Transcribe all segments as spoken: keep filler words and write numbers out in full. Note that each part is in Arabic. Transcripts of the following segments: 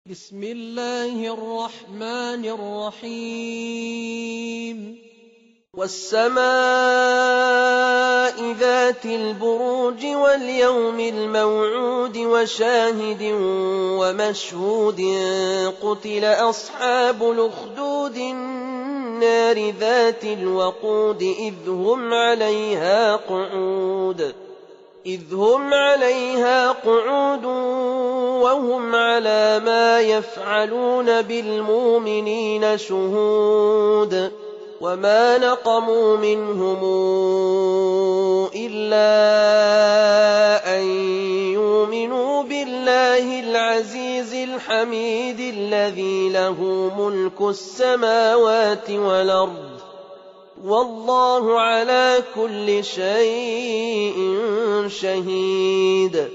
بسم الله الرحمن الرحيم والسماء ذات البروج واليوم الموعود وشاهد ومشهود قتل أصحاب الأخدود النار ذات الوقود إذ هم عليها قعود إذ هم عليها قعود وهم على ما يفعلون بالمؤمنين شهود وما نقموا منهم إلا أن يؤمنوا بالله العزيز الحميد الذي له ملك السماوات والأرض والله على كل شيء شهيد.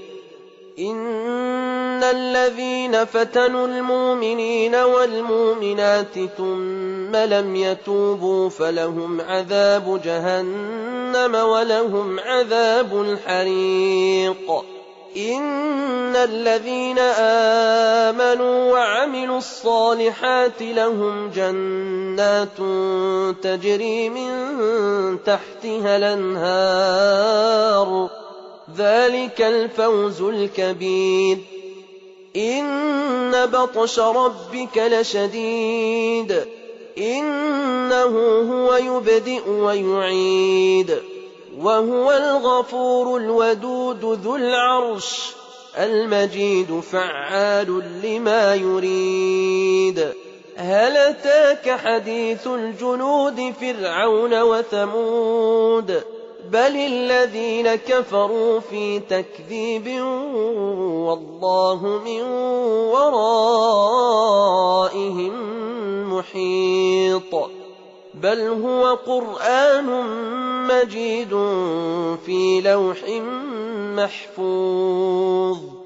إن الذين فتنوا المؤمنين والمؤمنات ثم لم يتوبوا فلهم عذاب جهنم ولهم عذاب الحريق. إن الذين آمنوا وعملوا الصالحات لهم جنات تجري من تحتها الأنهار ذلك الفوز الكبير. إن بطش ربك لشديد إنه هو يبدئ ويعيد وهو الغفور الودود ذو العرش المجيد فعال لما يريد. هل أتاك حديث الجنود فرعون وثمود بل الذين كفروا في تكذيب والله من ورائهم محيط. بل هو قرآن مجيد في لوح محفوظ